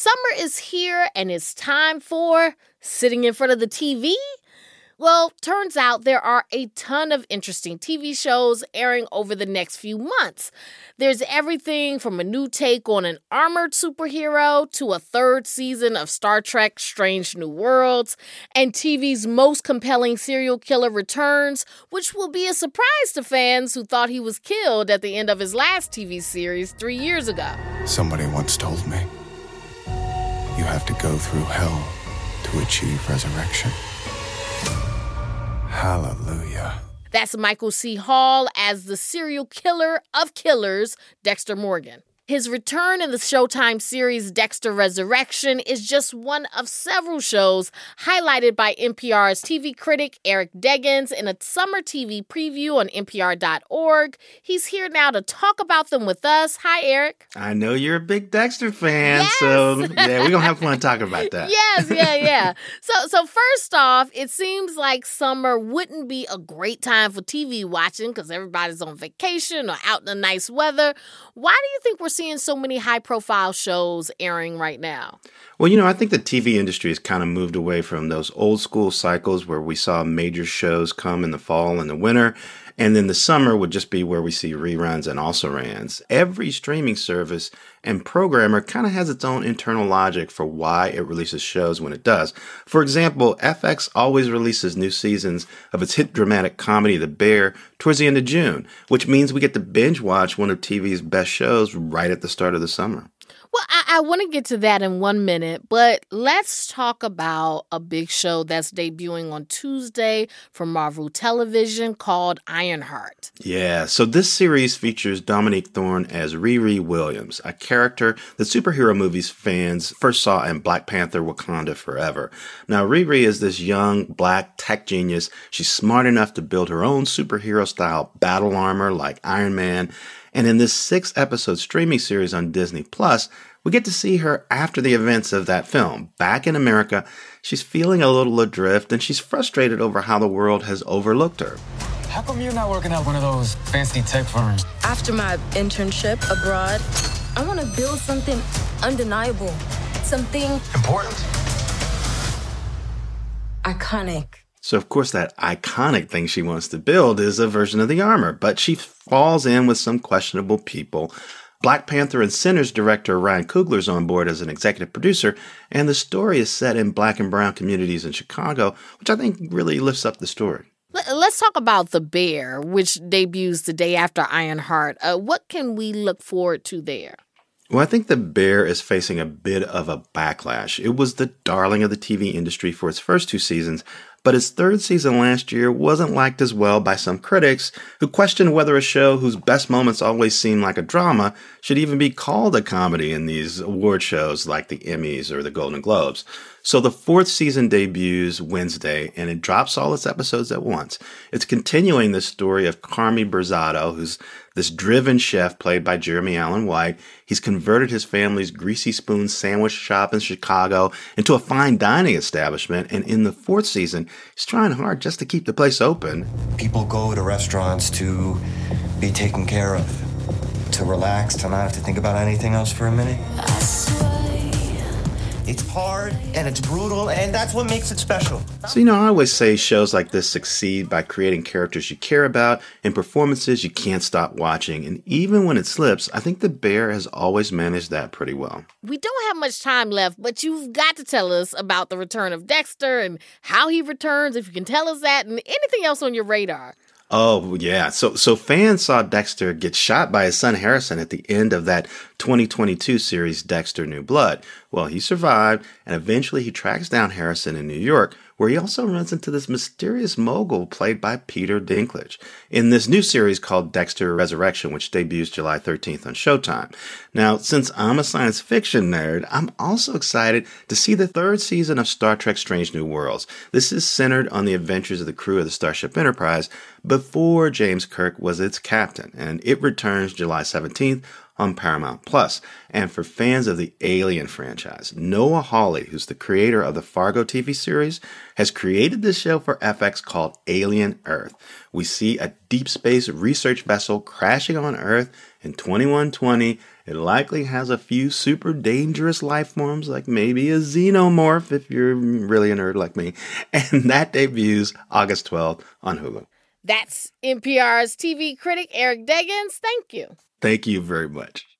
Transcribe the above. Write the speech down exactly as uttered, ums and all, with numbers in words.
Summer is here and it's time for sitting in front of the T V? Well, turns out there are a ton of interesting T V shows airing over the next few months. There's everything from a new take on an armored superhero to a third season of Star Trek Strange New Worlds, and T V's most compelling serial killer returns, which will be a surprise to fans who thought he was killed at the end of his last T V series three years ago. Somebody once told me, you have to go through hell to achieve resurrection. Hallelujah. That's Michael C. Hall as the serial killer of killers, Dexter Morgan. His return in the Showtime series Dexter Resurrection is just one of several shows highlighted by N P R's T V critic Eric Deggans in a summer T V preview on N P R dot org. He's here now to talk about them with us. Hi, Eric. I know you're a big Dexter fan, yes. so yeah, we're going to have fun talking about that. Yes, yeah, yeah. so, so first off, it seems like summer wouldn't be a great time for T V watching because everybody's on vacation or out in the nice weather. Why do you think we're seeing so many high-profile shows airing right now? Well, you know, I think the T V industry has kind of moved away from those old school cycles where we saw major shows come in the fall and the winter, and then the summer would just be where we see reruns and also-rans. Every streaming service and programmer kind of has its own internal logic for why it releases shows when it does. For example, F X always releases new seasons of its hit dramatic comedy, The Bear, towards the end of June, which means we get to binge watch one of T V's best shows right at the start of the summer. Well, I, I want to get to that in one minute, but let's talk about a big show that's debuting on Tuesday from Marvel Television called Ironheart. Yeah, so this series features Dominique Thorne as Riri Williams, a character that superhero movies fans first saw in Black Panther Wakanda Forever. Now, Riri is this young black tech genius. She's smart enough to build her own superhero-style battle armor like Iron Man. And in this six-episode streaming series on Disney Plus, we get to see her after the events of that film. Back in America, she's feeling a little adrift, and she's frustrated over how the world has overlooked her. How come you're not working at one of those fancy tech firms? After my internship abroad, I want to build something undeniable. Something important. Iconic. So, of course, that iconic thing she wants to build is a version of the armor, but she falls in with some questionable people. Black Panther and Sinners director Ryan Coogler's on board as an executive producer, and the story is set in black and brown communities in Chicago, which I think really lifts up the story. Let's talk about The Bear, which debuts the day after Ironheart. Uh, what can we look forward to there? Well, I think The Bear is facing a bit of a backlash. It was the darling of the T V industry for its first two seasons, but its third season last year wasn't liked as well by some critics who questioned whether a show whose best moments always seem like a drama should even be called a comedy in these award shows like the Emmys or the Golden Globes. So the fourth season debuts Wednesday, and it drops all its episodes at once. It's continuing the story of Carmy Burzado, who's this driven chef played by Jeremy Allen White. He's converted his family's Greasy Spoon sandwich shop in Chicago into a fine dining establishment, and in the fourth season, he's trying hard just to keep the place open. People go to restaurants to be taken care of, to relax, to not have to think about anything else for a minute. It's hard and it's brutal, and that's what makes it special. So, you know, I always say shows like this succeed by creating characters you care about and performances you can't stop watching. And even when it slips, I think The Bear has always managed that pretty well. We don't have much time left, but you've got to tell us about the return of Dexter and how he returns, if you can tell us that, and anything else on your radar. Oh, yeah. So so fans saw Dexter get shot by his son Harrison at the end of that twenty twenty-two series Dexter New Blood. Well, he survived, and eventually he tracks down Harrison in New York, where he also runs into this mysterious mogul played by Peter Dinklage in this new series called Dexter Resurrection, which debuts July thirteenth on Showtime. Now, since I'm a science fiction nerd, I'm also excited to see the third season of Star Trek Strange New Worlds. This is centered on the adventures of the crew of the Starship Enterprise before James Kirk was its captain, and it returns July seventeenth on Paramount Plus. And for fans of the Alien franchise, Noah Hawley, who's the creator of the Fargo T V series, has created this show for F X called Alien Earth. We see a deep space research vessel crashing on Earth in twenty-one twenty, It likely has a few super dangerous life forms, like maybe a xenomorph if you're really a nerd like me. And that debuts August twelfth on Hulu. That's N P R's T V critic Eric Deggans. Thank you. Thank you very much.